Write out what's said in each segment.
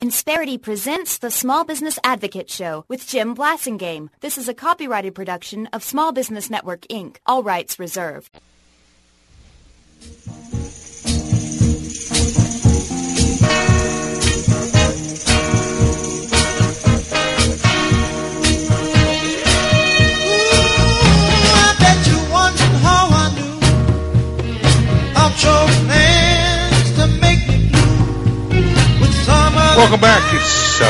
Insperity presents the Small Business Advocate Show with Jim Blasingame. This is a copyrighted production of Small Business Network, Inc. All rights reserved. Welcome back. It's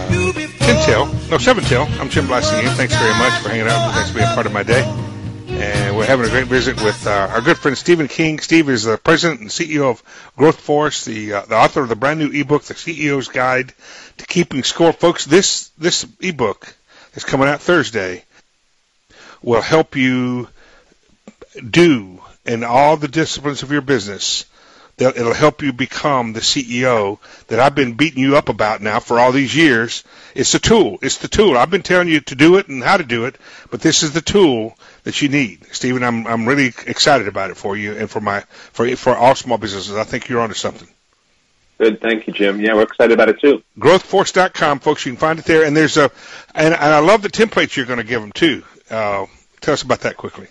7 till. I'm Jim Blasingame. Thanks very much for hanging out. Thanks for being part of my day. And we're having a great visit with our good friend Stephen King. Steve is the president and CEO of Growth Force, the author of the brand new ebook, The CEO's Guide to Keeping Score. Folks, this ebook is coming out Thursday. Will help you do in all the disciplines of your business. It'll help you become the CEO that I've been beating you up about now for all these years. It's a tool. It's the tool. I've been telling you to do it and how to do it, but this is the tool that you need. Stephen, I'm really excited about it for you and for all small businesses. I think you're onto something. Good. Thank you, Jim. Yeah, we're excited about it too. Growthforce.com, folks. You can find it there. And and I love the templates you're going to give them too. Tell us about that quickly.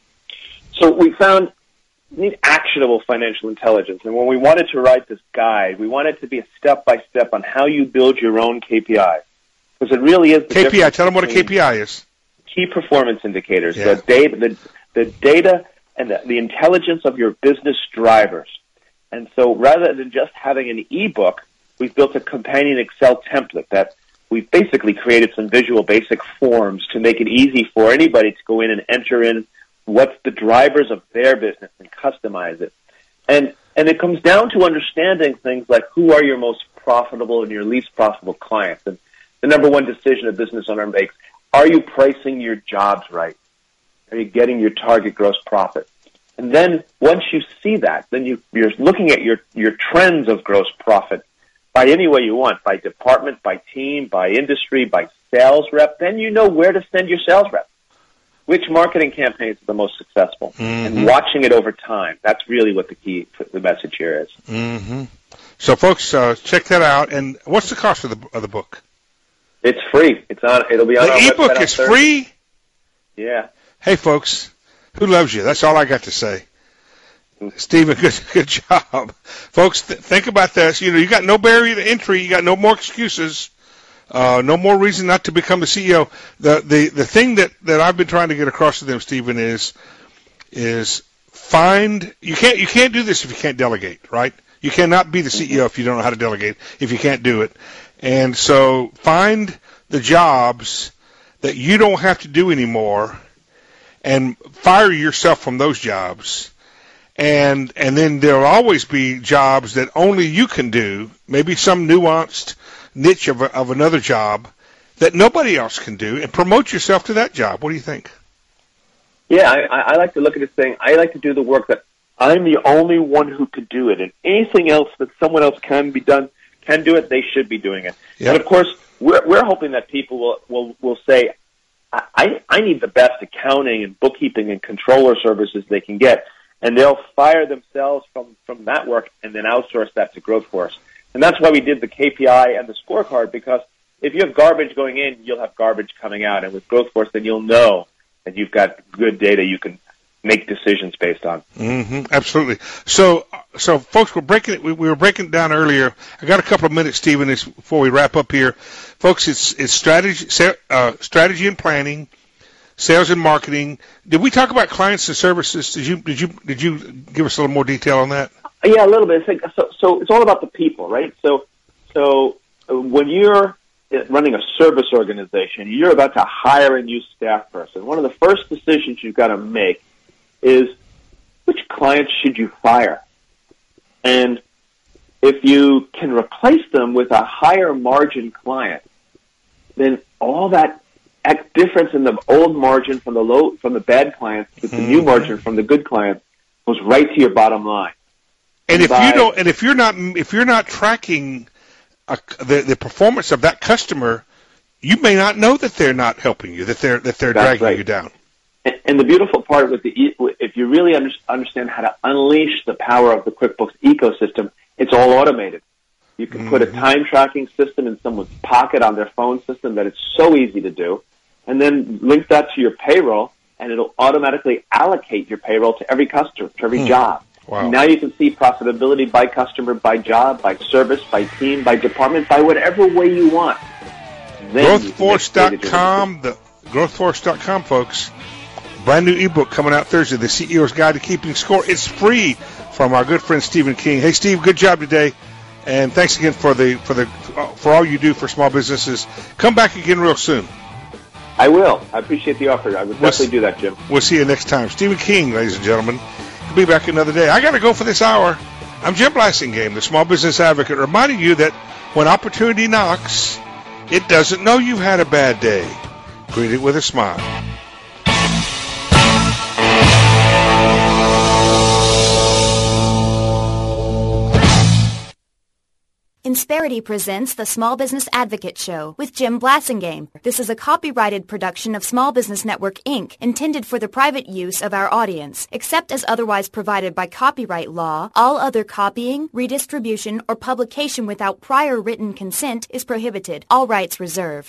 So we found we need actionable financial intelligence. And when we wanted to write this guide, we wanted to be a step-by-step on how you build your own KPI. Because it really is the KPI. Tell them what a KPI is. Key performance indicators. Yeah. The data and the intelligence of your business drivers. And so rather than just having an ebook, we've built a companion Excel template that we've basically created some visual basic forms to make it easy for anybody to go in and enter in what's the drivers of their business and customize it. And it comes down to understanding things like who are your most profitable and your least profitable clients. And the number one decision a business owner makes, are you pricing your jobs right? Are you getting your target gross profit? And then once you see that, then you're looking at your trends of gross profit by any way you want, by department, by team, by industry, by sales rep. Then you know where to send your sales rep. Which marketing campaigns are the most successful, and watching it over time. That's really what the message here is. Mm-hmm. So, folks, check that out. And what's the cost of the book? It's free. It'll be on our website. The ebook is free? Yeah. Hey, folks, who loves you? That's all I got to say. Stephen, good job. Folks, think about this. You got no barrier to entry. You got no more excuses. No more reason not to become the CEO. The thing that I've been trying to get across to them, Stephen, is find you can't do this if you can't delegate, right? You cannot be the CEO if you don't know how to delegate, if you can't do it. And so find the jobs that you don't have to do anymore and fire yourself from those jobs. And then there'll always be jobs that only you can do, maybe some nuanced niche of another job that nobody else can do, and promote yourself to that job. What do you think? Yeah, I like to look at it saying, I like to do the work that I'm the only one who could do it, and anything else that someone else can do it, they should be doing it. Yep. And of course, we're hoping that people will say, I need the best accounting and bookkeeping and controller services they can get, and they'll fire themselves from that work and then outsource that to Growth Force. And that's why we did the KPI and the scorecard, because if you have garbage going in, you'll have garbage coming out. And with Growth Force, then you'll know that you've got good data you can make decisions based on. Mm-hmm, absolutely. So folks, we were breaking it down earlier. I got a couple of minutes, Stephen, before we wrap up here. Folks, it's strategy and planning, sales and marketing. Did we talk about clients and services? Did you give us a little more detail on that? Yeah, a little bit. So it's all about the people, right? So when you're running a service organization, you're about to hire a new staff person. One of the first decisions you've got to make is which clients should you fire? And if you can replace them with a higher margin client, then all that difference in the old margin from the bad clients with the new margin from the good clients goes right to your bottom line. And if you're not tracking the performance of that customer, you may not know that they're not helping you, that they're dragging you down. And the beautiful part if you really understand how to unleash the power of the QuickBooks ecosystem, it's all automated. You can put a time tracking system in someone's pocket on their phone system that it's so easy to do, and then link that to your payroll, and it'll automatically allocate your payroll to every customer, to every job. Wow. Now you can see profitability by customer, by job, by service, by team, by department, by whatever way you want. GrowthForce.com, GrowthForce.com, folks. Brand new ebook coming out Thursday, The CEO's Guide to Keeping Score. It's free from our good friend Stephen King. Hey, Steve, good job today, and thanks again for all you do for small businesses. Come back again real soon. I will. I appreciate the offer. I would definitely do that, Jim. We'll see you next time. Stephen King, ladies and gentlemen. We'll be back another day. I got to go for this hour. I'm Jim Blasingame, the Small Business Advocate, reminding you that when opportunity knocks, it doesn't know you've had a bad day. Greet it with a smile. Insperity presents the Small Business Advocate Show with Jim Blasingame. This is a copyrighted production of Small Business Network, Inc., intended for the private use of our audience. Except as otherwise provided by copyright law, all other copying, redistribution, or publication without prior written consent is prohibited. All rights reserved.